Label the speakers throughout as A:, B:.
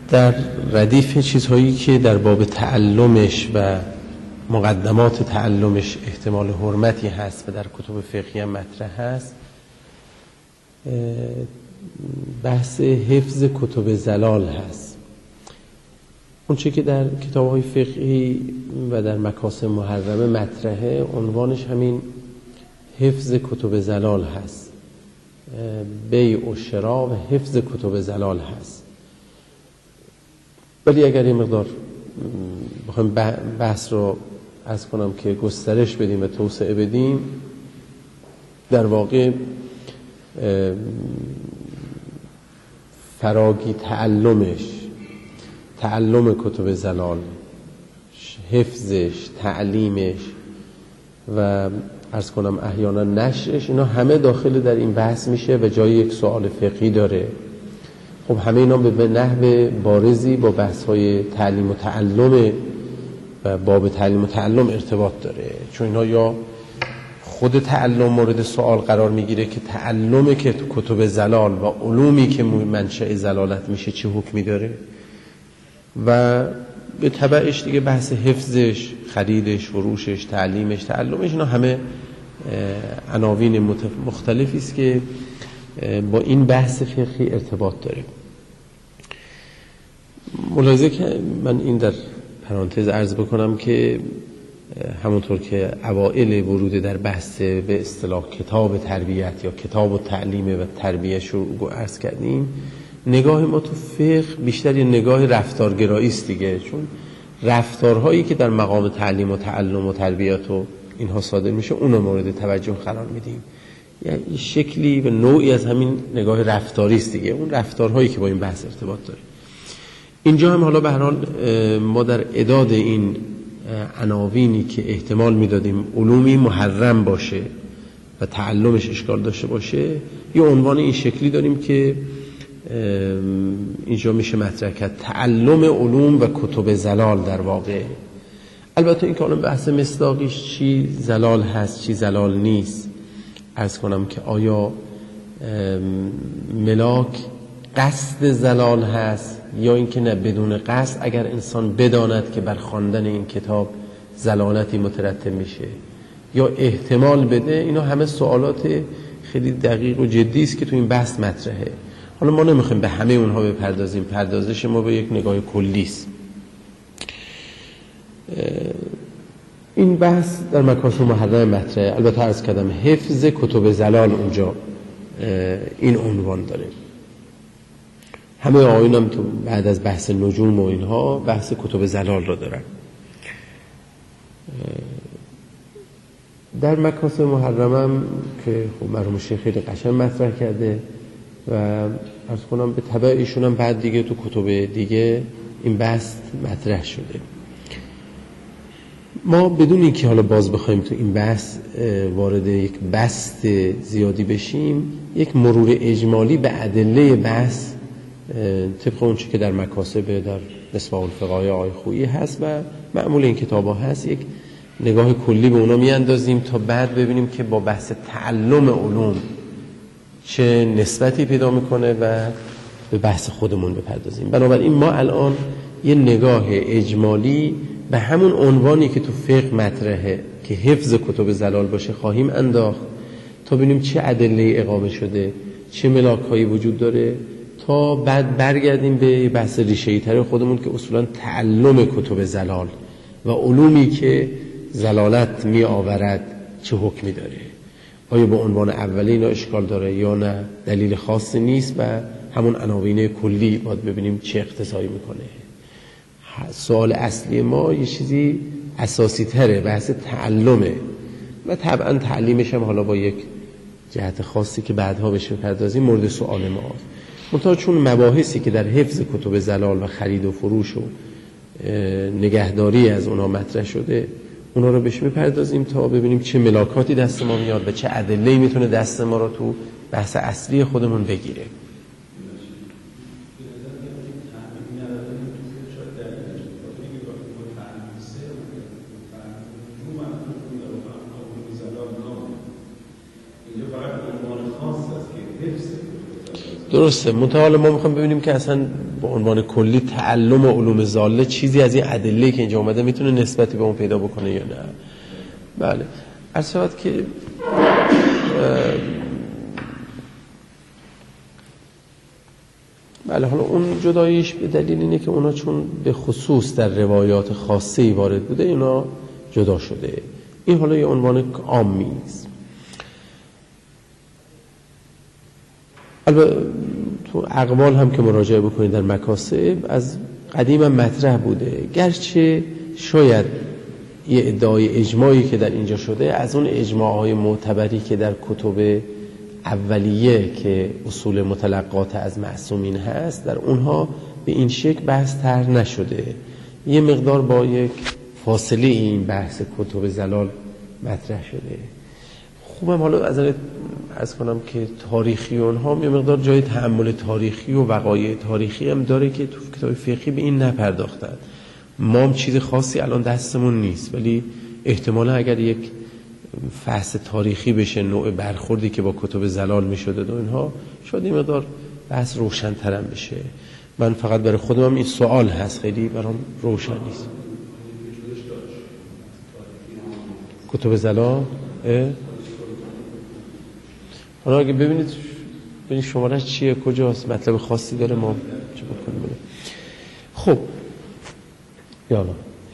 A: در ردیف چیزهایی که در باب تعلمش و مقدمات تعلمش احتمال حرمتی هست و در کتب فقهی هم مطرح هست، بحث حفظ کتب زلال هست. اون چه که در کتاب‌های فقهی و در مکاسب محرمه مطرحه، عنوانش همین حفظ کتب زلال هست. بیع و شراء و حفظ کتب زلال هست. ولی اگر یه مقدار بخوایم بحث رو عرض کنم که گسترش بدیم و توسعه بدیم، در واقع فراگی تعلم کتب زلال، حفظش، تعلیمش و عرض کنم احیانا نشرش، اینا همه داخل در این بحث میشه و جای یک سوال فقهی داره. خب همه اینا به نحو بارزی با بحث‌های تعلیم و تعلم و باب تعلیم و تعلم ارتباط داره، چون اینا یا خود تعلم مورد سوال قرار میگیره که تعلم که کتب زلال و علومی که منشأ زلالت میشه چه حکمی داره، و به تبعش دیگه بحث حفظش، خریدش، فروشش، تعلیمش، تعلمش، اینا همه عناوین مختلفی است که با این بحث فقهی ارتباط داره. ملاحظه که من این در پرانتز عرض بکنم که همونطور که اوائل ورود در بحث به اصطلاح کتاب تربیت یا کتاب و تعلیم و تربیت رو عرض کردیم، نگاه ما تو فقه بیشتر یه نگاه رفتارگرایی است دیگه، چون رفتارهایی که در مقام تعلیم و تعلم و تربیت و اینها صادر میشه اونو مورد توجه قرار میدیم. یعنی شکلی و نوعی از همین نگاه رفتاری است دیگه، اون رفتارهایی که با این بحث ارتباط داره. اینجا هم حالا به هر حال ما در اعداد این عناوینی که احتمال میدادیم علومی محرم باشه و تعلمش اشکال داشته باشه، یه عنوان این شکلی داریم که اینجا میشه مطرح کرد تعلم علوم و کتب زلال. در واقع البته این که الان بحث مصداقیش چی زلال هست چی زلال نیست، عرض کنم که آیا ملاک قصد زلال هست یا اینکه نه بدون قصد، اگر انسان بداند که بر خواندن این کتاب زلالتی مترتب میشه یا احتمال بده. اینا همه سوالات خیلی دقیق و جدی است که تو این بحث مطرحه. حالا ما نمیخوایم به همه اونها بپردازیم، پردازش ما به یک نگاه کلی است. این بحث در مکاسب محرمه مطرحه. البته عرض کردم حفظ کتب زلال اونجا این عنوان داره. همه آیون هم تو بعد از بحث نجوم و اینها بحث کتب زلال رو دارن. در مکاسب محرمه هم که خب مرحوم شیخ خیلی قشنگ مطرح کرده و عرض کنم به تبع ایشون هم بعد دیگه تو کتب دیگه این بحث مطرح شده. ما بدون اینکه حالا باز بخوایم تو این بحث وارد یک بسط زیادی بشیم، یک مرور اجمالی به ادله بحث طبق اون چیزی که در مکاسب در مصباح الفقهای آقای خویی هست و معمول این کتابا هست، یک نگاه کلی به اونا میاندازیم تا بعد ببینیم که با بحث تعلم علوم چه نسبتی پیدا میکنه و به بحث خودمون بپردازیم. بنابراین ما الان یه نگاه اجمالی به همون عنوانی که تو فقه مطرحه که حفظ کتب زلال باشه خواهیم انداخت تا ببینیم چه ادله اقامه شده، چه ملاک‌هایی وجود داره، تا بعد برگردیم به بحث ریشه‌ای تر خودمون که اصولا تعلم کتب زلال و علومی که زلالت می آورد چه حکمی داره. آیا به عنوان اولی اینا اشکال داره یا نه، دلیل خاصی نیست و همون عناوین کلی باید ببینیم چه اقتضایی میکنه. سوال اصلی ما یه چیزی اساسی تره، بحث تعلمه و طبعا تعلیمش هم حالا با یک جهت خاصی که بعدها بشه پردازیم مورد سوال ماست. منتها چون مباحثی که در حفظ کتب زلال و خرید و فروش و نگهداری از اونا مطرح شده، اونا رو بهش میپردازیم تا ببینیم چه ملاکاتی دست ما میاد و چه ادله‌ای میتونه دست ما رو تو بحث اصلی خودمون بگیره. درسته. منتها ما میخوایم ببینیم که اصلا به عنوان کلی تعلم و علوم ضاله چیزی از این ادله که اینجا اومده میتونه نسبتی به اون پیدا بکنه یا نه. بله، عرض شود که بله، حالا اون جداییش به دلیل اینه که اونا چون به خصوص در روایات خاصه‌ای وارد بوده اینا جدا شده. این حالا یه عنوان عامی است. البته تو اقوال هم که مراجعه بکنید در مکاسب از قدیم هم مطرح بوده، گرچه شاید یه ادعای اجماعی که در اینجا شده از اون اجماعهای معتبری که در کتب اولیه که اصول متلقات از معصومین هست در اونها به این شکل بحث طرح نشده. یه مقدار با یک فاصله این بحث کتب زلال مطرح شده. خوبم حالا از کنم که تاریخی اونها یه مقدار جای تأمل تاریخی و وقایع تاریخی هم داره که تو کتاب فقهی به این نپرداختن. ما هم چیز خاصی الان دستمون نیست، ولی احتمالا اگر یک فحص تاریخی بشه نوع برخوردی که با کتب زلال میشده و اینها شاید این مقدار بحث روشن‌تر هم بشه. من فقط برای خودم این سوال هست، خیلی برام روشن نیست. کتب زلال حالا اگه ببینید شمارش چیه، کجاست، مطلب خاصی داره ما چه بکنیم. خب یالا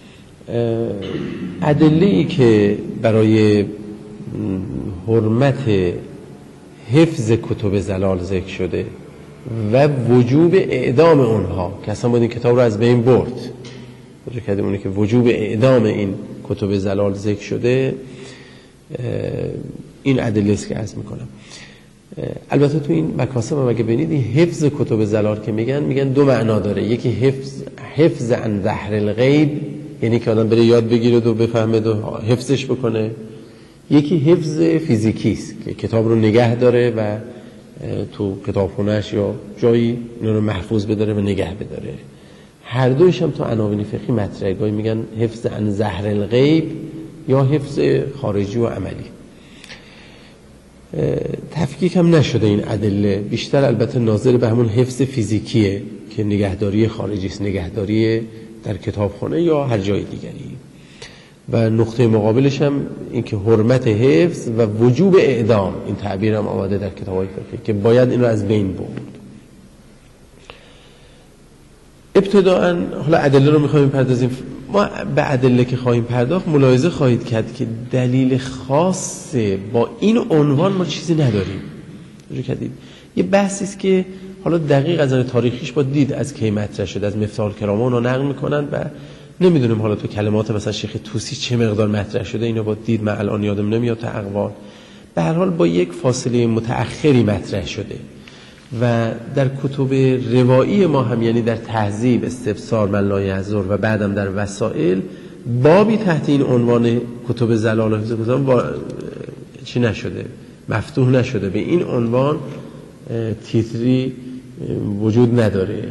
A: ادله‌ای که برای حرمت حفظ کتب زلال ذکر شده و وجوب اعدام اونها که اصلا باید این کتاب رو از بین برد، وجود کردیم اونه که وجوب اعدام این کتب زلال ذکر شده، این ادله است که عرض میکنم. البته تو این مکاسب هم اگه ببینید این حفظ کتب زلال که میگن دو معنا داره. یکی حفظ عن ظهر الغیب، یعنی که آدم بره یاد بگیره و بفهمه و حفظش بکنه. یکی حفظ فیزیکی است که کتاب رو نگه داره و تو کتابخونه‌اش یا جایی اون رو محفوظ بداره و نگه بداره. هر دویش هم تو عناوین فقهی مطرحه. گاهی میگن حفظ عن ظهر الغیب یا حفظ خارجی و عملی. تفکیک هم نشده این ادله، بیشتر البته ناظر به همون حفظ فیزیکیه که نگهداری خارجی است، نگهداری در کتابخانه یا هر جای دیگری. و نقطه مقابلش هم این که حرمت حفظ و وجوب اعدام، این تعبیر هم آمده در کتاب‌های فقهی که باید این رو از بین برد. ابتداءً حالا ادله رو می‌خوایم بپردازیم. ما به ادله که خواهیم پرداخت ملاحظه خواهید کرد که دلیل خاص با این عنوان ما چیزی نداریم. یه بحثی است که حالا دقیق از نظر تاریخیش با دید از کی مطرح شده، از مفتاح الکرامه اونو نقل میکنن و نمیدونیم حالا تو کلمات مثلا شیخ طوسی چه مقدار مطرح شده، اینو با دید من الان یادم نمیاد تا اقوال. به هر حال با یک فاصله متأخری مطرح شده و در کتب روایی ما هم، یعنی در تهذیب، استبصار، من لا یعذر و بعدم در وسائل، بابی تحت این عنوان کتب زلال و حفظ کتب چی نشده، مفتوح نشده. به این عنوان تیتری وجود نداره.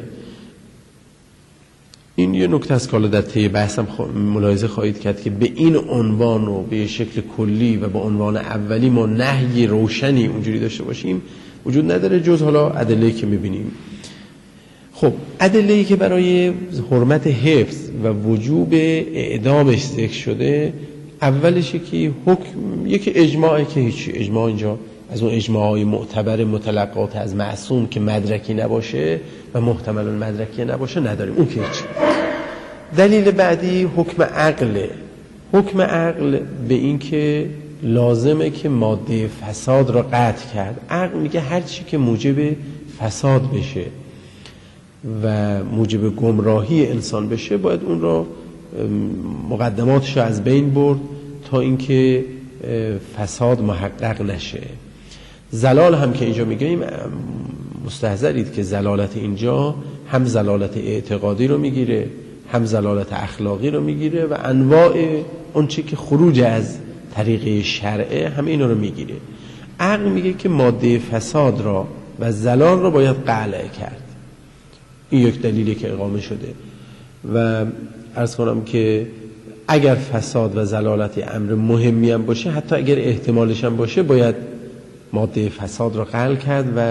A: این یه نکته است که حالا در طی بحثم ملاحظه خواهید کرد که به این عنوان و به شکل کلی و به عنوان اولی ما نهی روشنی اونجوری داشته باشیم وجود نداره، جز حالا ادله‌ای که می‌بینیم. خب ادله‌ای که برای حرمت حفظ و وجوب اعدامش ذکر شده، اولش یکی اجماعی که هیچی، اجماع اینجا از اون اجماعای معتبر متلقات از معصوم که مدرکی نباشه و محتمل مدرکی نباشه نداریم، اون که هیچی. دلیل بعدی حکم عقله. حکم عقل به این که لازمه که ماده فساد را قطع کرد. عقل میگه هر چی که موجب فساد بشه و موجب گمراهی انسان بشه باید اون را مقدماتش را از بین برد تا اینکه فساد محقق نشه. زلال هم که اینجا میگیم مستحضرید که زلالت اینجا هم زلالت اعتقادی رو میگیره، هم زلالت اخلاقی رو میگیره و انواع اون چی که خروج از طریق شرعه همه اینا رو میگیره. عقل میگه که ماده فساد را و زلال را باید قلع کرد. این یک دلیلی که اقامه شده و عرض کنم که اگر فساد و زلالت امر مهمی هم باشه، حتی اگر احتمالش هم باشه، باید ماده فساد را قلع کرد و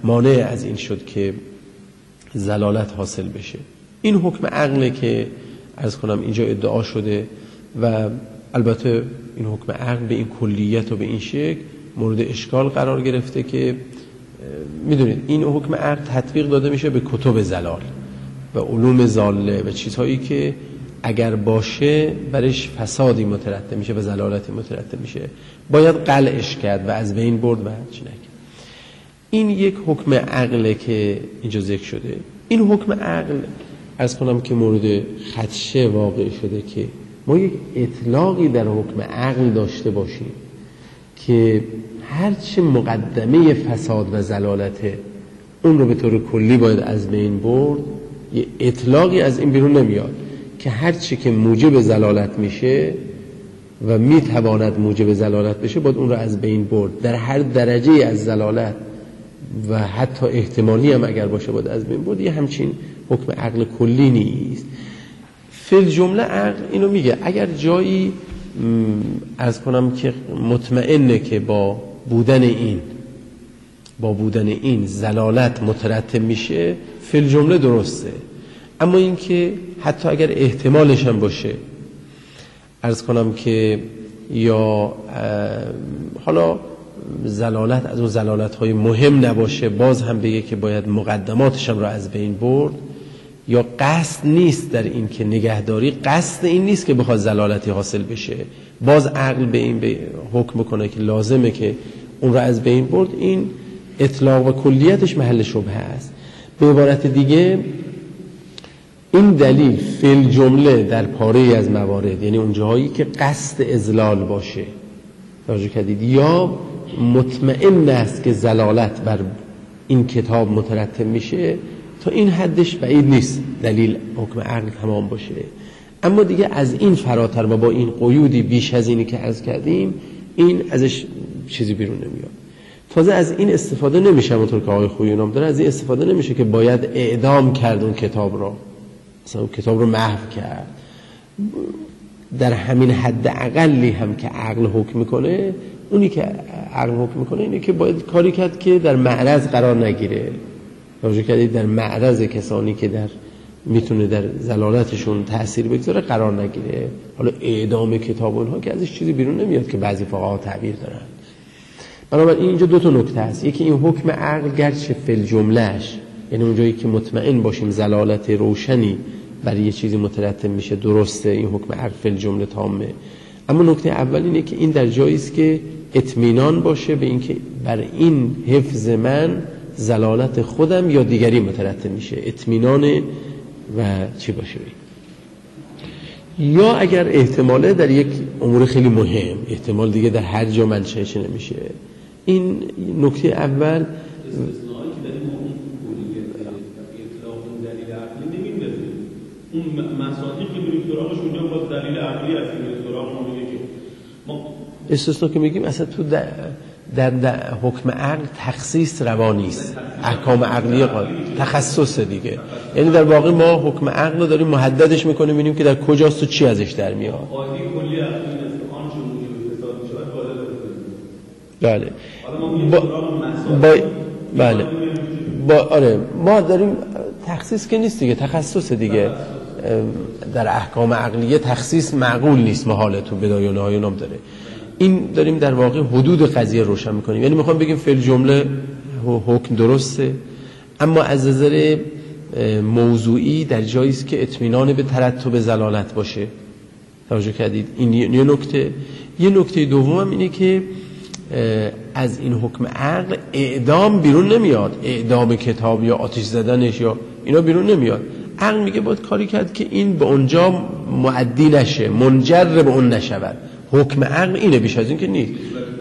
A: مانع از این شد که ضلالت حاصل بشه. این حکم عقله که عرض کنم اینجا ادعا شده و البته این حکم عقل به این کلیت و به این شکل مورد اشکال قرار گرفته که میدونید این حکم عقل تطبیق داده میشه به کتب ضلال و علوم ضاله و چیزهایی که اگر باشه برش فسادی مترتب میشه و ضلالتی مترتب میشه، باید قلعش کرد و از بین برد و چی نکرد. این یک حکم عقله که اینجا ذکر شده. این حکم عقل عرض کنم که مورد خدشه واقع شده که ما یک اطلاقی در حکم عقل داشته باشیم که هرچه مقدمه فساد و ضلالته اون رو به طور کلی باید از بین برد. یه اطلاقی از این بیرون نمیاد که هرچی که موجب ضلالت میشه و میتواند موجب ضلالت بشه باید اون رو از بین برد. در هر درجه از ضلالت و حتی احتمالی هم اگر باشه باید از بین برد. یه همچین حکم عقل کلی نیست. فی الجمله عقل اینو میگه اگر جایی عرض کنم که مطمئنه که با بودن این ضلالت مترتب میشه، فی الجمله درسته. اما این که حتی اگر احتمالش هم باشه عرض کنم که یا حالا ضلالت از اون ضلالت‌های مهم نباشه، باز هم بگه که باید مقدماتش هم را از بین برد، یا قصد نیست در این که نگهداری، قصد این نیست که بخواد ضلالتی حاصل بشه، باز عقل به این حکم کنه که لازمه که اون را از بین برد، این اطلاق و کلیتش محل شبهه است. به عبارت دیگه این دلیل فی الجمله در پاره از موارد، یعنی اون جاهایی که قصد اضلال باشه توجه کردید یا مطمئن است که ضلالت بر این کتاب مترتب میشه، تا این حدش بعید نیست دلیل حکم عقل تمام باشه. اما دیگه از این فراتر و با این قیودی بیش از اینی که عرض کردیم، این ازش چیزی بیرون نمیاد. تازه از این استفاده نمیشه، همونطور که آقای خویی نام داره، از این استفاده نمیشه که باید اعدام کرد اون کتاب را، مثلا اون کتاب رو محو کرد. در همین حد اقلی هم که عقل حکم میکنه، اونی که عقل حکم میکنه اینه که باید کاری کرد که در معرض قرار نگیره. توجه کردید؟ در معرض کسانی که میتونه در ضلالتشون تأثیر بگذاره قرار نگیره. حالا اعدام کتاب اونها که ازش چیزی بیرون نمیاد که بعضی فقها تعبیر دارن. بنابراین اینجا دو تا نکته هست. یکی این حکم عقل گرچه فی الجمله‌اش، یعنی اونجایی که مطمئن باشیم ضلالت روشنی برای یه چیزی مترتب میشه، درسته، این حکم عقل فی الجمله تامه. اما نکته اول اینه که این در جایی است که اطمینان باشه به اینکه بر این حفظ من ضلالت خودم یا دیگری مترتب میشه، اطمینان و چی باشه یا اگر احتماله در یک امور خیلی مهم، احتمال دیگه در هر جا منشأش نمیشه. این نکته اول.
B: اون مصادیقی که بریم سراغش اونجا باز دلیل عقلی هست که سراغ ما میگه که ما
A: استثنا که میگیم اصلا تو در حکم عقل تخصیص روانی است، احکام عقلی تخصص دیگه. یعنی در واقع ما حکم عقل رو داریم محددش میکنیم، ببینیم که در کجاست و چی ازش در میاد.
B: قاضی کلی عقلی است که آنچه موجب فساد میشه باید
A: بله آره ما داریم تخصیص که نیست دیگه، تخصص دیگه. در احکام عقلیه تخصیص معقول نیست، محاله، تو بدایه و نهایه نام داره. این داریم در واقع حدود قضیه روشن میکنیم. یعنی میخوام بگیم فی الجمله حکم درسته، اما از نظر موضوعی در جایی است که اطمینان به ترتب ضلالت باشه. توجه کردید؟ این یه نکته. یه نکته دوم هم اینه که از این حکم عقل اعدام بیرون نمیاد، اعدام کتاب یا آتش زدنش یا اینا بیرون نمیاد. عقل میگه باید کاری کرد که این به اونجا معدی نشه، منجر به اون نشود. حکم عقل اینه، بیش از این که نیست.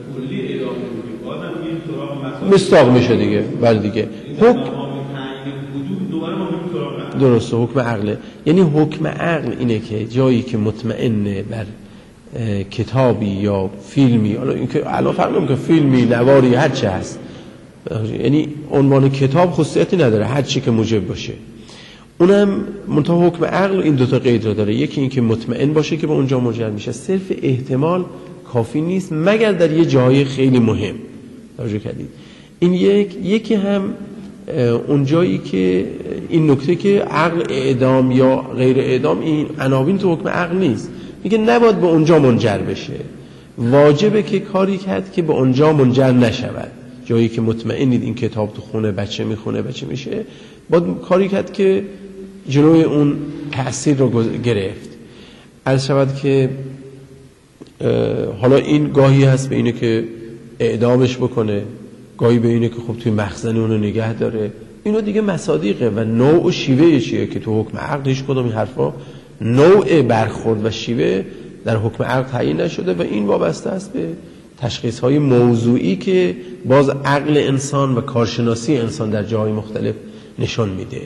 A: مستاق میشه دیگه. بله دیگه حکم درسته، حکم عقله. یعنی حکم عقل اینه که جایی که مطمئنه بر کتابی یا فیلمی، حالا اینکه الان فرق نمیکنه فیلمی، نواری، هر چه هست، یعنی عنوان کتاب خصوصیتی نداره، هر چی که موجب باشه، اونم منتها حکم عقل این دوتا قید رو داره. یکی این که مطمئن باشه که به اونجا منجر میشه. صرف احتمال کافی نیست مگر در یه جای خیلی مهم. توجه کردید؟ این یکی هم اون جایی که این نکته که عقل اعدام یا غیر اعدام این عناوین تو حکم عقل نیست، میگه نباید به اونجا منجر بشه، واجبه که کاری کرد که به اونجا منجر نشود. جایی که مطمئنید این کتاب تو خونه بچه میخونه بچه میشه، باید کاری کرد که جلوی اون تأثیر رو گرفت. عرض شود که حالا این گاهی هست به اینه که اعدامش بکنه، گاهی به اینه که خب توی مخزن اونو نگه داره. اینو دیگه مصادیقه و نوع و شیوه چیه که تو حکم عقل هیچ کدوم این حرفا نوع برخورد و شیوه در حکم عقل تعیین نشده و این وابسته است به تشخیص‌های موضوعی که باز عقل انسان و کارشناسی انسان در جاهای مختلف نشان میده.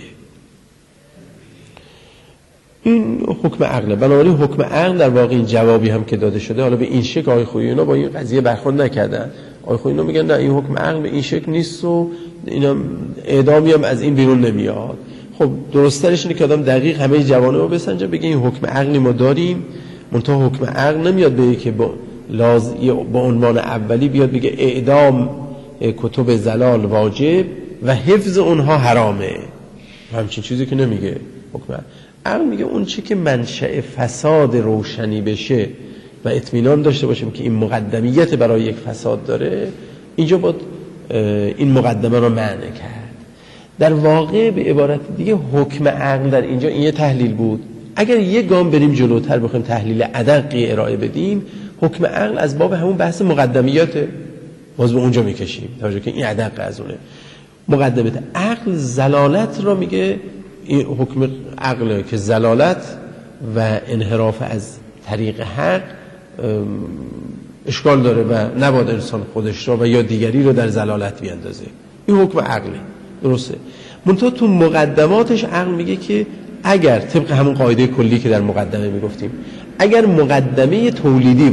A: این حکم عقله. بنابراین حکم عقل در واقع این جوابی هم که داده شده، حالا به این شکل آقای خویی اینا با این قضیه برخورد نکردن. آقای خویی اینا میگن نه این حکم عقل به این شکل نیست و اینا اعدامی هم از این بیرون نمیاد. خب درست‌ترش اینه که آدم دقیق همه جوانب رو بسنجه، بگه این حکم عقلی ما داریم، منتها حکم عقل نمیاد بگه که با عنوان اولی بیاد بگه اعدام کتب زلال واجب و حفظ اونها حرامه. همچین چیزی که نمیگه حکم عقل. میگه اون چی که منشأ فساد روشنی بشه و اطمینان داشته باشیم که این مقدمیت برای یک فساد داره، اینجا باید این مقدمه رو معنی کرد. در واقع به عبارت دیگه حکم عقل در اینجا این یه تحلیل بود. اگر یه گام بریم جلوتر بخوایم تحلیل ادقی ارائه بدیم، حکم عقل از باب همون بحث مقدمیات باز به اونجا میکشیم، توجه که این ادق از اونه. مقدمات عقل زلالت را میگه، این حکم عقل که زلالت و انحراف از طریق حق اشکال داره و نباید انسان خودش را و یا دیگری رو در زلالت بیاندازه. این حکم عقله، درسته. منتها تو مقدماتش عقل میگه که اگر طبق همون قاعده کلی که در مقدمه میگفتیم، اگر مقدمه تولیدی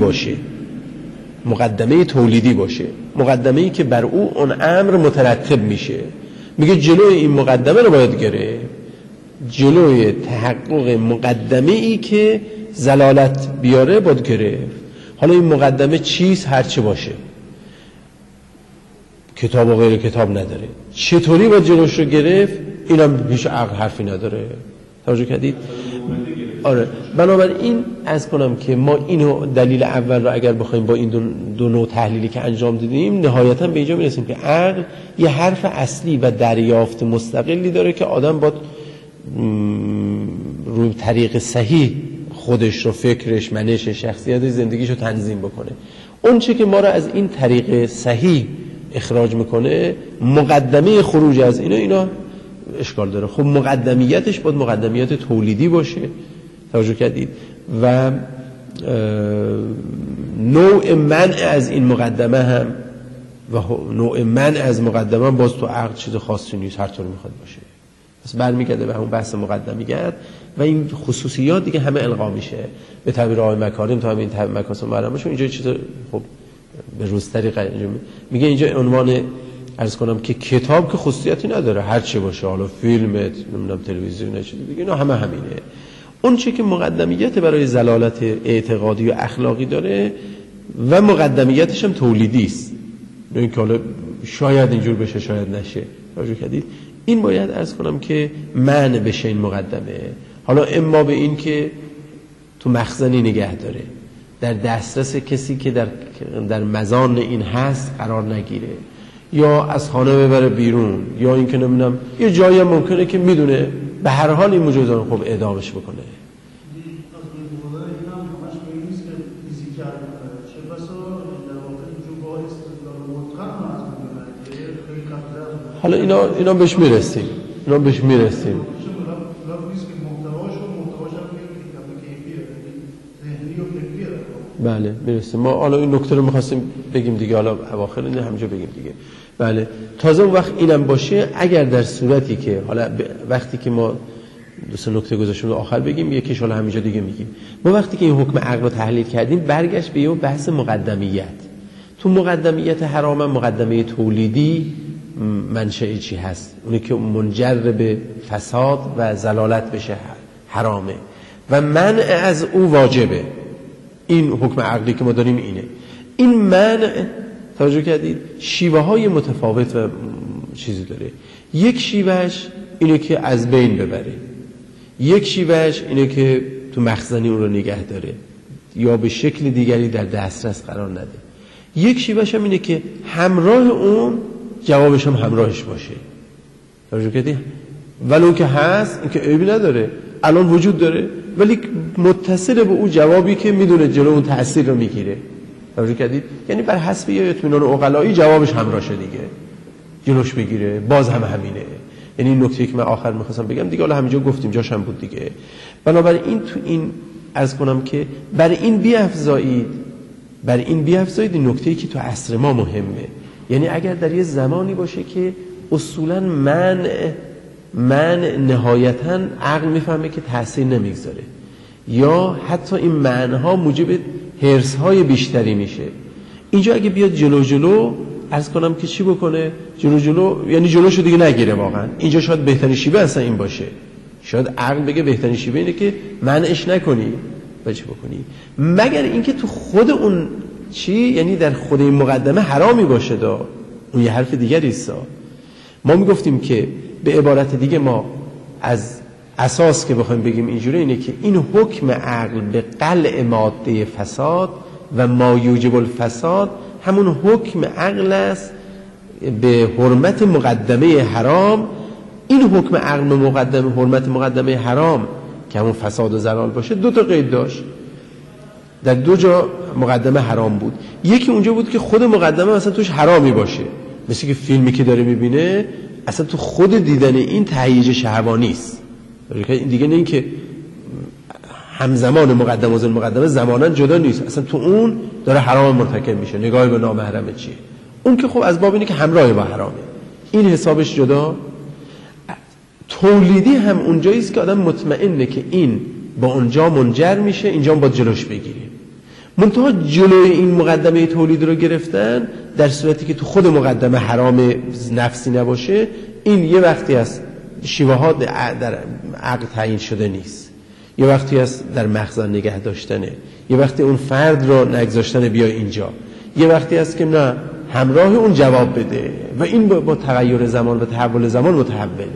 A: باشه، مقدمه‌ای که بر او اون امر مترتب میشه، میگه جلوی این مقدمه رو باید گرفت، جلوی تحقق مقدمه‌ای که زلالت بیاره باید گرفت. حالا این مقدمه چیست؟ هرچه باشه، کتاب و غیر کتاب نداره، چطوری باید جلوش رو گرفت؟ اینم هیچ عقل حرفی نداره. توجه کردید؟ آره. بنابراین عرض کنم که ما اینو دلیل اول رو اگر بخوایم با این دو نوع تحلیلی که انجام دیدیم، نهایتا به اینجا میرسیم که عقل یه حرف اصلی و دریافت مستقلی داره که آدم باید روی طریق صحیح خودش رو، فکرش، منشش، شخصیت زندگیش رو تنظیم بکنه. اون چه که ما رو از این طریق صحیح اخراج میکنه، مقدمه خروج از اینا اشکال داره. خب مقدمیتش باید مقدمیت تولیدی باشه، توجه کردید، و نوع منع از این مقدمه هم و نوع منع از مقدمه هم باز تو عقل چیز خاصی نیست، هر طور میخواد باشه. پس برمیگرده به همون بحث مقدمیت و این خصوصیات دیگه همه القا میشه به تعبیر آقای مکارم تا همین مکاسب معلمشون. اینجا چیز خب به روز طریق میگه اینجا عنوان عرض کنم که کتاب که خصوصیتی نداره، هر چی باشه، حالا فیلم، نمیدونم تلویزیون، چیزی دیگه، اینا همینه. اون چی که مقدمیت برای زلالت اعتقادی و اخلاقی داره و مقدمیتش هم تولیدی است، این که حالا شاید اینجور بشه شاید نشه، توجه کردید، این باید عرض کنم که معنی بشه این مقدمه. حالا اما به این که تو مخزنی نگه داره، در دسترس کسی که در مزان این هست قرار نگیره، یا از خانه ببره بیرون، یا این که نمیدونم یه جایی هم ممکنه که میدونه به هر حال این مجازات خب اعدامش بکنه. حالا اینا بهش میرسیم. بله میرسیم. ما حالا این نکته رو می‌خواستیم بگیم دیگه، حالا اواخر نه همینجا بگیم دیگه. بله تازه اون وقت اینم باشه، اگر در صورتی که حالا وقتی که ما دو سه نکته گذاشتیم آخر بگیم، یکیش حالا همینجا دیگه میگیم. ما وقتی که این حکم عقل رو تحلیل کردیم، برگشت به اون بحث مقدمیت. تو مقدمیت حرام، مقدمه تولیدی منشأ چی هست؟ اونی که منجر به فساد و زلالت بشه حرامه و منع از او واجبه. این حکم عقلی که ما داریم اینه. این منع توجه کردید شیوه های متفاوت و چیزی داره. یک شیوهش اینه که از بین ببره، یک شیوهش اینه که تو مخزنی اون رو نگه داره یا به شکل دیگری در دسترس قرار نده. یک شیوهش هم اینه که همراه اون جوابش هم همراهش باشه. توجه کردی؟ ولی اون که هست، این که عیبی نداره، الان وجود داره، ولی متصل به اون جوابی که میدونه جلو اون تأثیر رو میگیره. توجه کردید؟ یعنی بر حسب یه اطمینان عقلایی جوابش همراهشه دیگه، جلوش بگیره، باز هم همینه. یعنی این نکته که من آخر می‌خواستم بگم دیگه، حالا همینجا گفتیم، جاش هم بود دیگه. بنابراین تو این عرض کنم که برای این بیافزایید این نکته‌ای که تو عصر ما مهمه. یعنی اگر در یه زمانی باشه که اصولاً من نهایتاً عقل میفهمه که تأثیر نمیگذاره، یا حتی این معنها موجب حرص‌های بیشتری میشه، اینجا اگه بیاد جلو عرض کنم که چی بکنه؟ جلو یعنی جلوشو دیگه نگیره. واقعا اینجا شاید بهترین شیوه اصلا این باشه، شاید عقل بگه بهترین شیوه اینه که منعش نکنی و چی بکنی، مگر اینکه تو خود اون چی، یعنی در خود این مقدمه حرامی باشه. اون یه حرف دیگری است. ما میگفتیم که به عبارت دیگه ما از اساس که بخوایم بگیم اینجوری اینه که این حکم عقل به قلع ماده فساد و ما یوجب الفساد همون حکم عقل است به حرمت مقدمه حرام. این حکم عقل به حرمت مقدمه حرام که همون فساد و ضلال باشه، دو تا قید داشت. در دو جا مقدمه حرام بود. یکی اونجا بود که خود مقدمه مثلا توش حرامی باشه، مثل که فیلمی که داره میبینه اصلا تو خود دیدن این تهییج شهوانی است. دیگه نه این که همزمان مقدمه و مقدمه زمانا جدا نیست، اصلا تو اون داره حرام مرتکب میشه، نگاه به نامحرمه چیه. اون که خب از باب اینه که همراه با حرامه، این حسابش جدا. تولیدی هم اونجایی است که آدم مطمئنه که این با اونجا منجر میشه، اینجا هم باید جلوش بگیریم. منتها جلوی این مقدمه تولید رو گرفتن در صورتی که تو خود مقدمه حرام نفسی نباشه، این یه وقتی از شیوه ها در عقل تعیین شده نیست، یه وقتی از در مخزن نگه داشتنه، یه وقتی اون فرد رو نگذاشتن بیا اینجا، یه وقتی است که نه همراه اون جواب بده و این با تغییر زمان و تحول زمان متحوله.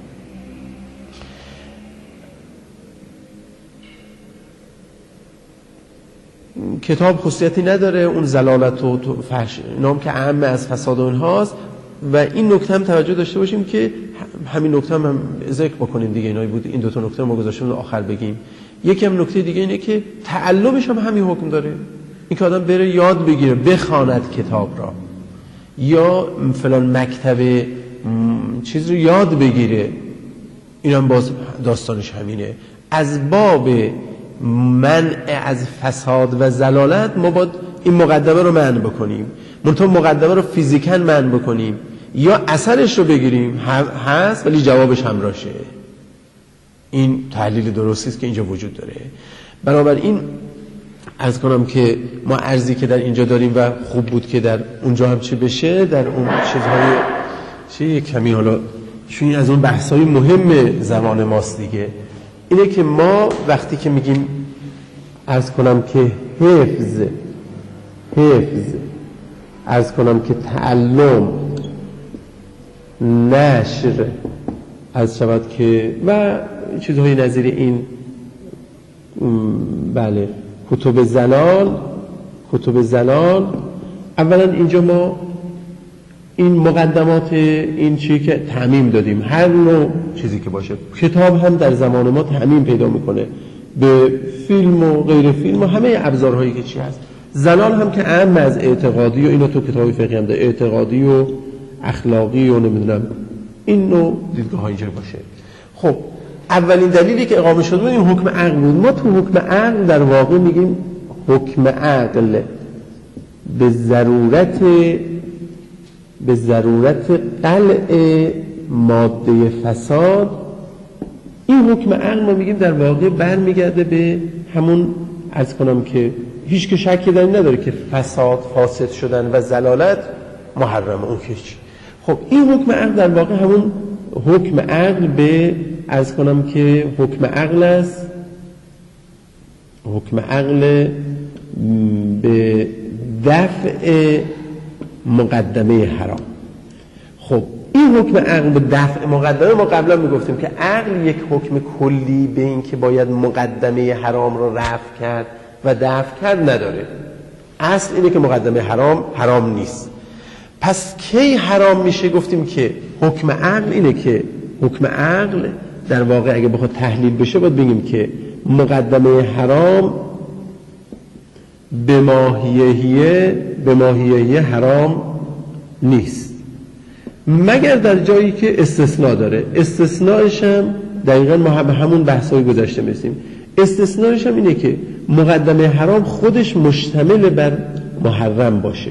A: کتاب خصوصیتی نداره، اون زلالت و فحش نام که اهم از فساد اونهاست. و این نکته هم توجه داشته باشیم که همین نکته هم ذکر بکنیم دیگه، اینایی بود این دو تا نکته ما گذاشتیم آخر بگیم. یکی هم نکته دیگه اینه که تعلمش هم همین حکم داره، این که آدم بره یاد بگیره، بخواند کتاب را یا فلان مکتب چیز رو یاد بگیره، این هم باز داستانش همینه. از باب منع از فساد و زلالت ما باید این مقدمه رو منع بکنیم، منتها مقدمه رو فیزیکاً منع بکنیم یا اثرش رو بگیریم هست ولی جوابش همراهشه. این تحلیل درستی است که اینجا وجود داره. بنابراین عرض کنم که ما ارزی که در اینجا داریم و خوب بود که در اونجا هم چه بشه، در اون چیزهای چه کمی حالا چون از اون بحث‌های مهم زمان ماست دیگه، اینه که ما وقتی که میگیم عرض کنم که حفظ عرض کنم که تعلم، نشر عرض شود که و چیزهای نظیر این، بله، کتب زلال. اولا اینجا ما این مقدمات این چیزی که تعمیم دادیم، هر نوع چیزی که باشه، کتاب هم در زمان ما تعمیم پیدا میکنه به فیلم و غیر فیلم و همه ابزارهایی که چی هست. زلال هم که اهم از اعتقادی و اینو تو کتاب فقهی هم داره، اعتقادی و اخلاقی و نمیدونم این نوع دیدگاه ها اینجا باشه. خب اولین دلیلی که اقامه شده بود این حکم عقل بود. ما تو حکم عقل در واقع میگیم حکم عقل به ضرورت قلع ماده فساد. این حکم عقل ما میگیم در واقع برمیگرده به همون عرض کنم که هیچ که شکی در این نداره که فساد، فاسد شدن و زلالت محرمه، اون که چی. خب این حکم عقل در واقع همون حکم عقل به عرض کنم که حکم عقل است، حکم عقل به دفع مقدمه حرام. خب این حکم عقل به دفع مقدمه، ما قبلا میگفتیم که عقل یک حکم کلی به این که باید مقدمه حرام رو رفع کرد و دفع کرد نداره. اصل اینه که مقدمه حرام نیست. پس کی حرام میشه؟ گفتیم که حکم عقل اینه که حکم عقل در واقع اگه بخواد تحلیل بشه باید بگیم که مقدمه حرام به ماهیه حرام نیست، مگر در جایی که استثناء داره. استثناءش هم دقیقاً ما به همون بحث‌های گذشته می‌رسیم. استثناءش هم اینه که مقدمه حرام خودش مشتمل بر محرم باشه،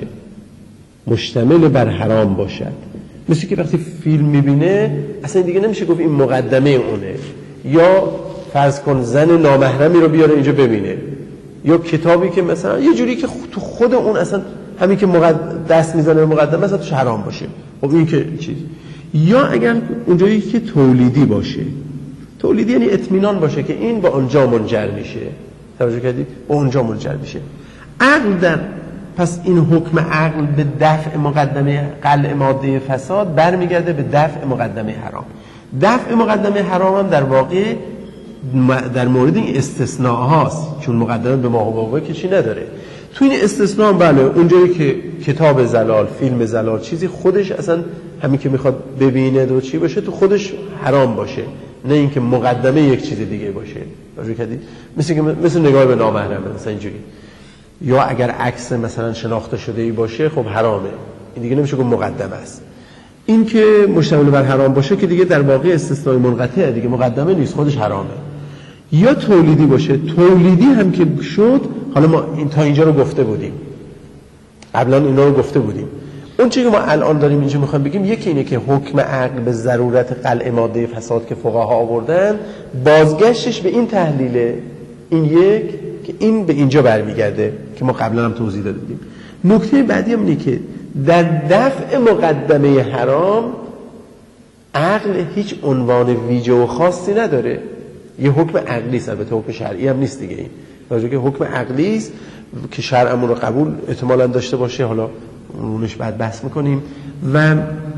A: مشتمل بر حرام باشد. مثل که وقتی فیلم می‌بینه اصلا دیگه نمیشه گفت این مقدمه اونه، یا فرض کن زن نامحرمی رو بیاره اینجا ببینه، یا کتابی که مثلا یه جوری که تو خود اون اصلا همین که دست میزنه به مقدمه اصلا توش حرام باشه. خب این که چیز. یا اگر اونجایی که تولیدی باشه، تولیدی یعنی اطمینان باشه که این با اونجا منجر میشه. توجه کردید؟ با اونجا منجر میشه. عقل در پس این حکم عقل به دفع مقدمه قلع ماده فساد برمیگرده به دفع مقدمه حرام. دفع مقدمه حرام هم در واقع در مورد این استثناء هاست، چون مقدمه به ماهوقه کشی نداره. تو این استثناء بله اونجایی که کتاب زلال، فیلم زلال، چیزی خودش اصلا همین که میخواد ببینه و چی باشه تو خودش حرام باشه، نه اینکه مقدمه یک چیز دیگه باشه. توجه کردید؟ مثل نگاه به نامحرمه مثلا اینجوری. یا اگر عکس مثلا شناخته شده ای باشه خب حرامه، این دیگه نمیشه گفت مقدمه است. این که مشتمل بر حرام باشه که دیگه در واقع استثناء منقطعه، دیگه مقدمه نیست، خودش حرامه. یا تولیدی باشه، تولیدی هم که شد، حالا ما تا اینجا رو گفته بودیم، قبلا اینا رو گفته بودیم. اون چیزی که ما الان داریم اینجا میخوایم بگیم یکی اینه که حکم عقل به ضرورت قلع ماده فساد که فقها آوردن بازگشتش به این تحلیله، این یک که این به اینجا برمیگرده که ما قبلا هم توضیح دادیم. نکته بعدی هم اینه که در دفع مقدمه حرام عقل هیچ عنوان ویژه و خاصی نداره. یه حکم عقلی است، البته حکم شرعی هم نیست دیگه. این راجع که حکم عقلی است که شرعمون رو قبول احتمالاً داشته باشه، حالا اونش بعد بحث میکنیم. و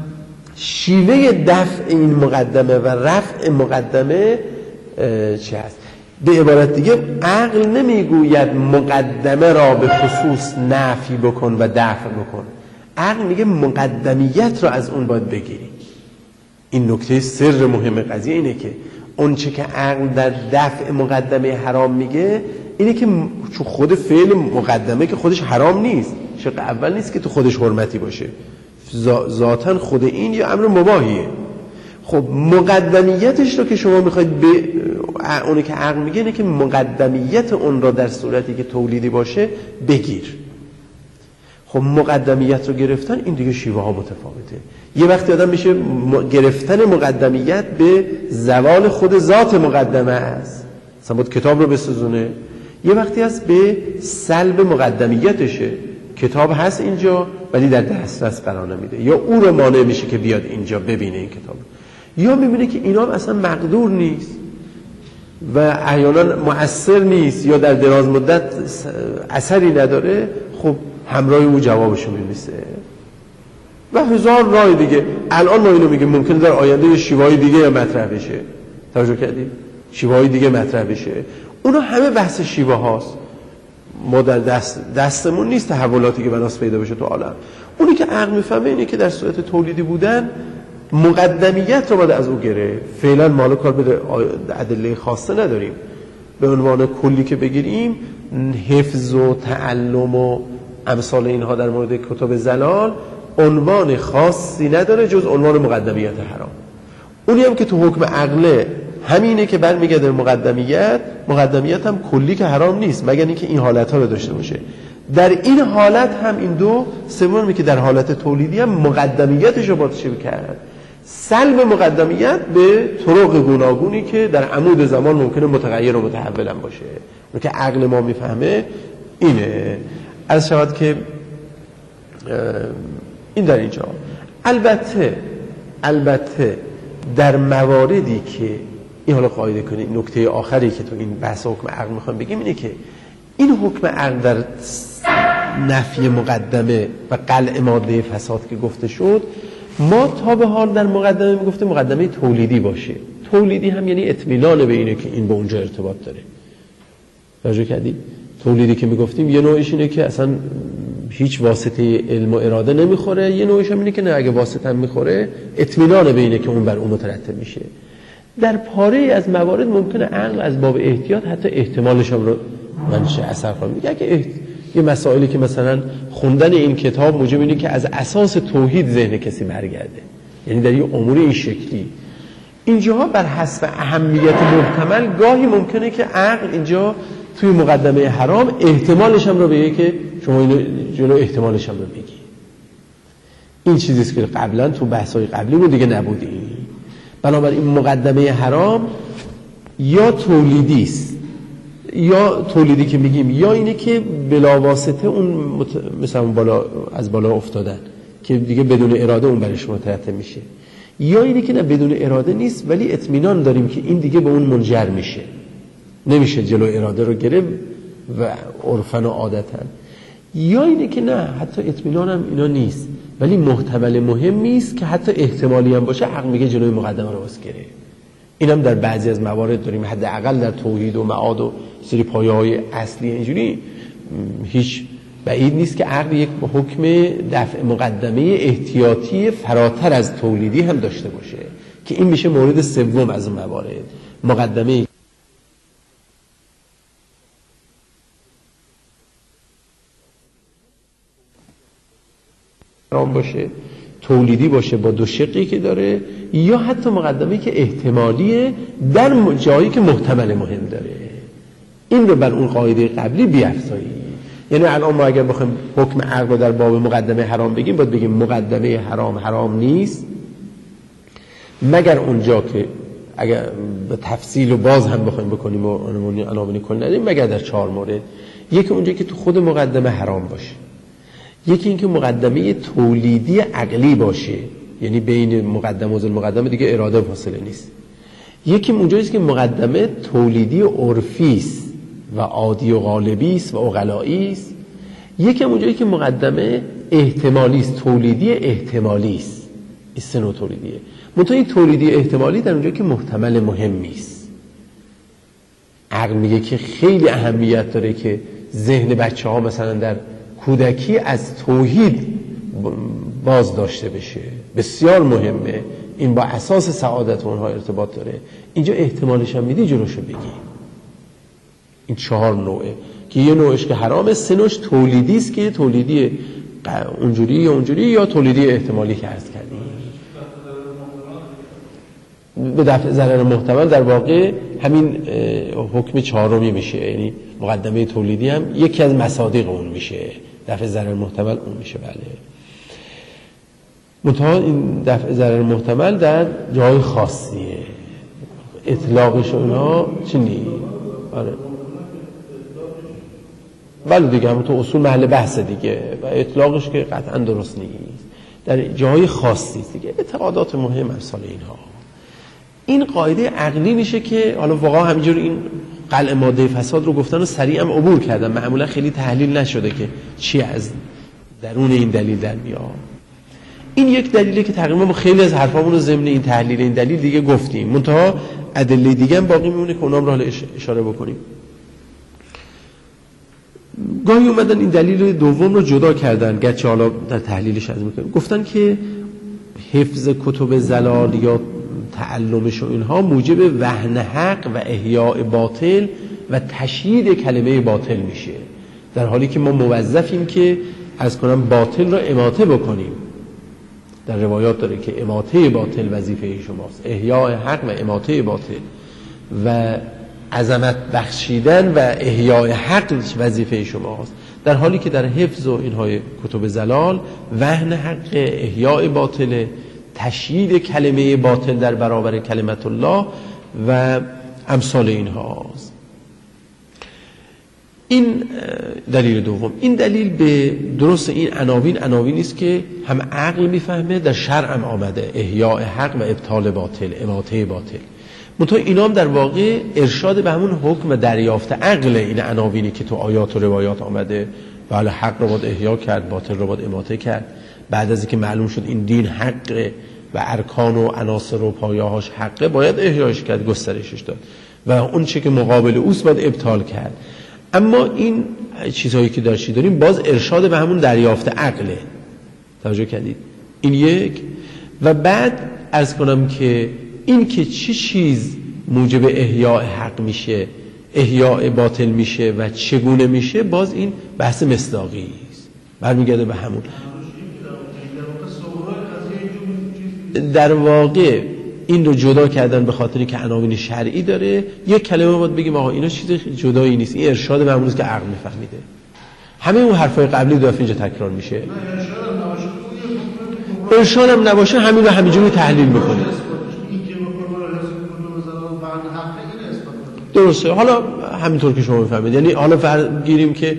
A: شیوه دفع این مقدمه و رفع مقدمه چی هست؟ به عبارت دیگه عقل نمیگوید مقدمه را به خصوص نفی بکن و دفع بکن، عقل میگه مقدمیت را از اون باید بگیری. این نکته سر مهم قضیه اینه که اون چه که عقل در دفع مقدمه حرام میگه اینه که چون خود فعل مقدمه که خودش حرام نیست، شق اول نیست که تو خودش حرمتی باشه، ذاتاً خود این یه امر مباحیه. خب مقدمیتش رو که شما میخواید به اونی که عقل میگه اینه که مقدمیت اون را در صورتی که تولیدی باشه بگیر. خب مقدمیت رو گرفتن این دیگه شیوه ها متفاوته. یه وقتی آدم میشه گرفتن مقدمیت به زوال خود ذات مقدمه است، مثلا باید کتاب رو بسوزونه. یه وقتی هست به سلب مقدمیتشه، کتاب هست اینجا ولی در دسترس قرار نمیده، یا او رو مانع میشه که بیاد اینجا ببینه این کتاب، یا میبینه که اینا اصلا مقدور نیست و احیانا مؤثر نیست یا در دراز مدت اثری نداره. خب همراه او جوابشو میمیسه و هزار راه دیگه. الان ما اینو میگیم، ممکنه در آینده یه شیوه‌های دیگه مطرح بشه. توجه کردید؟ شیوه‌های دیگه مطرح بشه. اونا همه بحث شیوه هاست. ما در دستمون نیست تحولاتی که بناس پیدا بشه تو عالم. اونی که عقل میفهمه اینه که در صورت تولیدی بودن مقدمیت رو باید از او گرفت. فعلا ما کار به ادله خاصه نداریم. به عنوان کلی که بگیریم حفظ و تعلم و امثال اینها در مورد کتب زلال عنوان خاصی نداره جز عنوان مقدمیت حرام. اونی هم که تو حکم عقله همینه که برمیگرده مقدمیت هم کلی که حرام نیست مگر اینکه این حالت ها رو داشته باشه. در این حالت هم این دو سومی که در حالت تولیدی هم مقدمیتش رو باید چه کرد؟ سلب مقدمیت به طرق گوناگونی که در عمود زمان ممکنه متغیر و متحول هم باشه. اون که عقل ما میفهمه اینه. از شود که این در اینجا البته در مواردی که این حالا قاعده کنید، نکته آخری که تو این بحث حکم عقل میخوام بگیم اینه که این حکم عقل در نفی مقدمه و قلع ماده فساد که گفته شد ما تا به حال در مقدمه میگفتیم مقدمه تولیدی باشه. تولیدی هم یعنی اطمینان به اینه که این به اونجا ارتباط داره. توجه کردی؟ تولیدی که میگفتیم یه نوعش اینه که اصلا هیچ واسطه علم و اراده نمیخوره، یه نوعش هم اینه که نه اگه واسطه هم میخوره اطمینان به اینه که اون بر اون مترتب میشه. در پاره از موارد ممکنه عقل از باب احتیاط حتی احتمالش هم رو منشه اثر کنه. میگه اگه یه مسائلی که مثلا خوندن این کتاب موجب اینه که از اساس توحید ذهن کسی برگرده، یعنی در یه امور این شکلی، اینجاها بر حسب اهمیت محتمل گاهی ممکنه که عقل اینجا توی مقدمه حرام احتمالش هم رو بگه که شما اینو جلو احتمالش هم رو بگی. این چیزیست که قبلا تو بحث‌های قبلی رو دیگه نبودی. بنابراین مقدمه حرام یا تولیدی است، یا تولیدی که میگیم یا اینه که بلا واسطه اون مثلا بالا از بالا افتادن که دیگه بدون اراده اون برش مترتب میشه، یا اینه که نه بدون اراده نیست ولی اطمینان داریم که این دیگه به اون منجر میشه، نمیشه جلو اراده رو گرفت و عرفاً و عادتاً، یا اینه که نه حتی اطمینان هم اینا نیست ولی محتمل مهمی است که حتی احتمالی هم باشه عقل میگه جلوی مقدمه رو باز گرفت. اینم در بعضی از موارد داریم، حداقل در توحید و معاد و سری پایه‌های اصلی اینجوری هیچ بعید نیست که عقل یک حکم دفع مقدمه احتیاطی فراتر از تولیدی هم داشته باشه که این میشه مورد سوم از موارد. مقدمه حرام باشه، تولیدی باشه با دو شقی که داره، یا حتی مقدمه‌ای که احتمالیه در جایی که محتمل مهم داره. این رو بر اون قاعده قبلی بیافزایی. یعنی الان ما اگر بخوایم حکم عقل رو در باب مقدمه حرام بگیم باید بگیم مقدمه حرام نیست مگر اونجا که اگر به تفصیل و باز هم بخوایم بکنیم و عناوین کل ندیم مگر در 4 مورد. یکی اونجا که تو خود مقدمه حرام باشه، یکی اینکه مقدمه تولیدی عقلی باشه، یعنی بین مقدمه و مقدمه دیگه اراده فاصله نیست. یکی اونجاییست که مقدمه تولیدی عرفی است و عادی و غالبی است و عقلایی است. یکی اونجایی که مقدمه احتمالی است، تولیدی احتمالی است. این سه نوع تولیدیه. منتها این تولیدی احتمالی در اونجایی که محتمل مهمی است. عقل میگه که خیلی اهمیت داره که ذهن بچه‌ها مثلا در کودکی از توحید باز داشته بشه، بسیار مهمه، این با اساس سعادت اونها ارتباط داره. اینجا احتمالش هم میدی جلوشو بگی. این 4 نوعه که یه نوعش که حرامه، 3 نوعش تولیدی است که تولیدی اونجوری یا اونجوری یا تولیدی احتمالی که عرض کردیم. به دفع ضرر محتمل در واقع همین حکم 4می میشه، یعنی مقدمه تولیدی هم یکی از مصادیق اون میشه، دفع ضرر محتمل اون میشه. بله، منتها این دفع ضرر محتمل در جای خاصیه، اطلاقش اونها چی نیست. آره ولی دیگه همون تو اصول محل بحث دیگه و اطلاقش که قطعا درست نیست، در جای خاصی دیگه، اعتقادات مهم امثال اینها. این قاعده عقلی میشه که حالا واقعا همینجور این قلع ماده فساد رو گفتن و سریع هم عبور کردن، معمولا خیلی تحلیل نشده که چی از درون این دلیل در میاد. این یک دلیله که تقریبا ما خیلی از حرفامون رو ضمن این تحلیل این دلیل دیگه گفتیم، منتها ادله دیگه هم باقی میمونه که اونام رو حالا اشاره بکنیم. گاهی اومدن این دلیل دوم رو جدا کردن، گرچه حالا در تحلیلش از میکنیم، گفتن که حفظ کتب زلال یا تعلمش و اینها موجب وهن حق و احیاء باطل و تشیید کلمه باطل میشه، در حالی که ما موظفیم که از کنم باطل را اماته بکنیم. در روایات داره که اماته باطل وظیفه شماست، احیاء حق و اماته باطل و عظمت بخشیدن و احیاء حق وظیفه شماست، در حالی که در حفظ و اینهای کتب زلال وهن حق، احیاء باطل، تشیید کلمه باطل در برابر کلمت الله و امثال اینهاست. این دلیل دوم. این دلیل به درست این عناوینی است که هم عقل میفهمه، در شرع هم آمده، احیاء حق و ابطال باطل، اماته باطل. منتها اینا هم در واقع ارشاد به همون حکم و دریافت عقل این عناوینی که تو آیات و روایات آمده. بله، حق رو باید احیا کرد، باطل رو باید اماته کرد. بعد از اینکه معلوم شد این دین حقه و ارکان و عناصر و پایه‌هاش حقه، باید احیاش کرد، گسترشش داد و اون چه که مقابل اوست باید ابطال کرد. اما این چیزهایی که داریم باز ارشاد به همون دریافت عقله. توجه کردید؟ این یک. و بعد عرض کنم که این که چه چیز موجب احیاء حق میشه، احیاء باطل میشه و چگونه میشه، باز این بحث مصداقی است، برمیگرده به همون. در واقع این رو جدا کردن به خاطری که عناوین شرعی داره. یک کلمه باید بگیم آقا اینا چیز جدایی نیست، این ارشاد به همون که عقل میفهمیده. همه اون حرفای قبلی دو دفعه اینجا تکرار میشه. ارشاد هم نباشه همین رو همینجوری تحلیل بکنید. درسته. حالا همینطور که شما میفهمید، یعنی حالا فرض گیریم که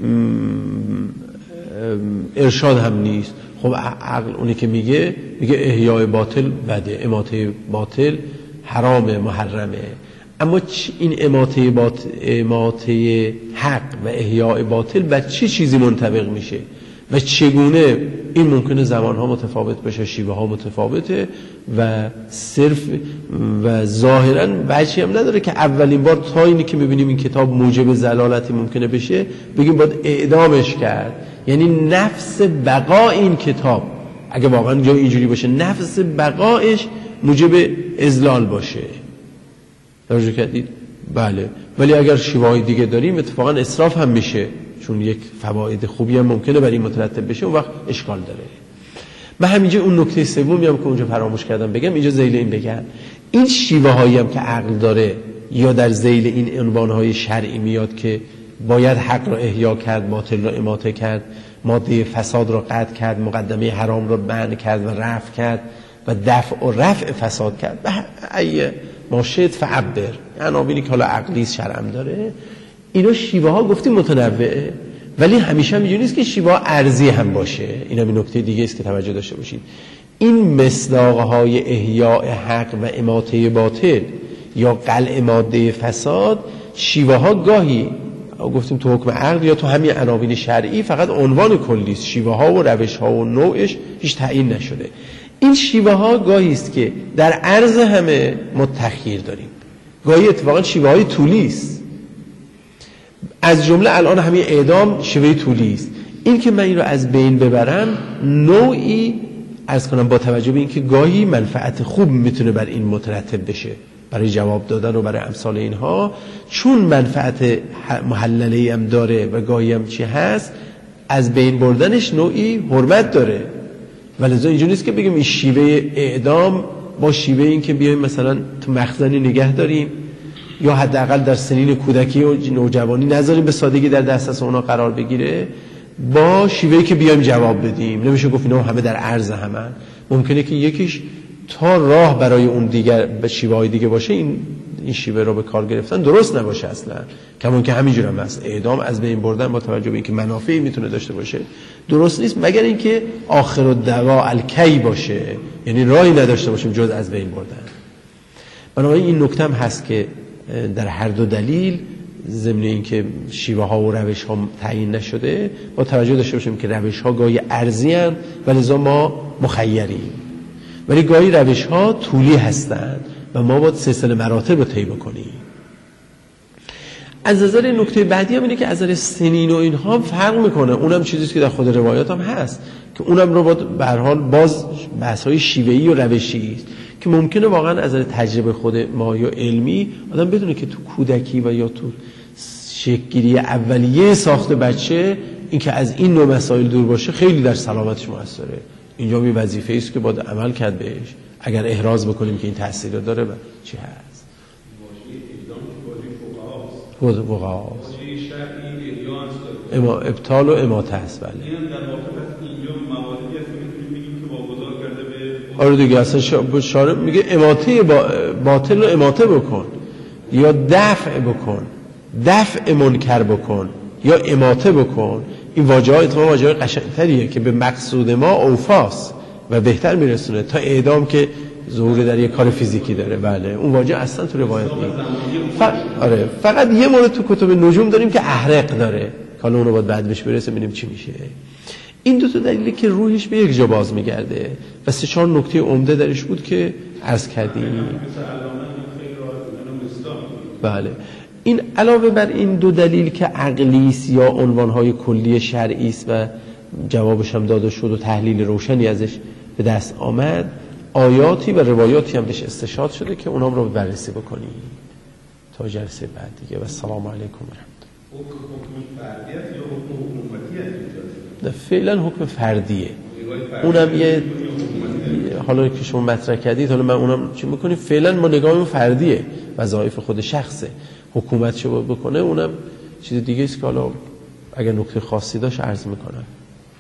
A: ارشاد هم نیست. خب عقل اونی که میگه احیاء باطل بده، اماته باطل حرام محرمه. اما این اماته حق و احیاء باطل به چه چیزی منطبق میشه و چگونه؟ این ممکنه زمانها متفاوت بشه، شیوه ها متفاوته و صرف و ظاهرا وجهی هم نداره که اولین بار تا اینی که میبینیم این کتاب موجب ضلالتی ممکنه بشه بگیم باید اعدامش کرد. یعنی نفس بقا این کتاب اگه واقعا جای اینجوری باشه، نفس بقایش موجب اضلال باشه. توجه کردید؟ بله. ولی اگر شیوه‌های دیگه داریم اتفاقا اسراف هم میشه، چون یک فواید خوبی هم ممکنه برای این مترتب بشه، اون وقت اشکال داره. من همینجا اون نکته سومی هم که اونجا فراموش کردم بگم، اینجا ذیل این بگم، این شیوه هایی هم که عقل داره یا در ذیل این عنوان های شرعی میاد که باید حق را احیا کرد، باطل را اماته کرد، ماده فساد را قطع کرد، مقدمه حرام را منع کرد و رفع کرد و دفع و رفع فساد کرد. ای ماشد فعبر، عناوینی که حالا عقلی شرعم داره. اینا شیوه ها گفتیم متنوعه، ولی همیشه هم اینجوری نیست که شیوه ها ارزی هم باشه. این هم نکته دیگه است که توجه داشته باشید. این مصداق های احیاء حق و اماته باطل یا قلع ماده فساد، شیوه ها گاهی گفتیم تو حکم عقل یا تو همین عناوین شرعی فقط عنوان کلی است، شیوه ها و روش ها و نوعش هیچ تعیین نشده. این شیوه ها گاهی است که در عرض همه ما تخییر داریم، گاهی اتفاقا شیوه های طولی است. از جمله الان همین اعدام شیوه طولی است. این که من این رو از بین ببرم نوعی عرض کنم با توجه به اینکه گاهی منفعت خوب میتونه بر این مترتب بشه برای جواب دادن و برای امثال اینها، چون منفعت محلله هم داره و گاهی هم چی هست، از بین بردنش نوعی حرمت داره. ولذا اینجوری نیست که بگیم این شیوه اعدام با شیوه این که بیایم مثلا تو مخزنی نگه داریم یا حداقل در سنین کودکی و نوجوانی نذاریم به سادگی در دسترس اونا قرار بگیره، با شیوهی که بیایم جواب بدیم. نمیشه گفت اینا همه در عرض همن. ممکنه که یکیش تا راه برای اون دیگر به شیوه‌های دیگه باشه، این شیوه رو به کار گرفتن درست نباشه اصلا. کمون که همینجور هم هست، اعدام از بین بردن با توجه به اینکه منافعی میتونه داشته باشه درست نیست، مگر اینکه آخر الدوا الکی باشه، یعنی راهی نداشته باشیم جز از بین بردن. بنابراین این نکته هم هست که در هر دو دلیل ضمن اینکه شیوه ها و روش ها تعیین نشده، با توجه داشته باشیم که روش ها گاهی ارزی ان و لذا ما مخیریم، ولی گاهی روش ها طولی هستند و ما باید سلسله مراتب رو طی بکنیم. از نظر نکته بعدی هم اینه که از نظر سنین و اینها فرق میکنه. اونم چیزیست که در خود روایات هم هست که اونم رو باید به هر حال باز بحث‌های شیوهی و روشی است که ممکنه واقعا از نظر تجربه خود ما یا علمی آدم بدونه که تو کودکی و یا تو شکل‌گیری اولیه ساخت بچه این که از این نوع مسائل دور باشه خیلی در سلامتش موثره. اینجا می وظیفه است که باید عمل کرد بهش اگر احراز بکنیم که این تاثیر رو داره و چی هست. فقهاست. ابطال و اماته هست. بله. آره دیگه اصلا شارع میگه اماته باطل رو اماته بکن یا دفع بکن، دفع منکر بکن یا اماته بکن. این واژه‌ها اتفاقا واژه‌های قشنگ‌تریه که به مقصود ما اوفاست و بهتر میرسونه تا اعدام که ظهور در یک کار فیزیکی داره. بله اون واژه اصلا تو روایت نیست. آره فقط یه مورد تو کتب نجوم داریم که احرق داره، حالا اون رو باید بعد بهش برسه ببینیم چی میشه. این دو تا دلیلی که روحش به یک جا باز میگرده و 3-4 نکته عمده درش بود که عرض کردیم. بله، این علاوه بر این دو دلیل که عقلی است یا عنوانهای کلی شرعی است و جوابش هم داده شد و تحلیل روشنی ازش به دست آمد، آیاتی و روایاتی هم بهش استشهاد شده که اونام رو بررسی بکنیم تا جلسه بعد دیگه. و السلام علیکم و رحمت الله.
B: حکم فردیت یا حکم حکومتیه؟
A: فعلا حکم فردیه. اونم یه حالا که شما مطرح کردید، حالا من اونم چی میکنیم؟ فعلا ما نگاهمون فردیه، وظایف خود شخصه. حکومت چه بکنه اونم چیز دیگه است که حالا اگر نکته خاصی داشت عرض میکنم.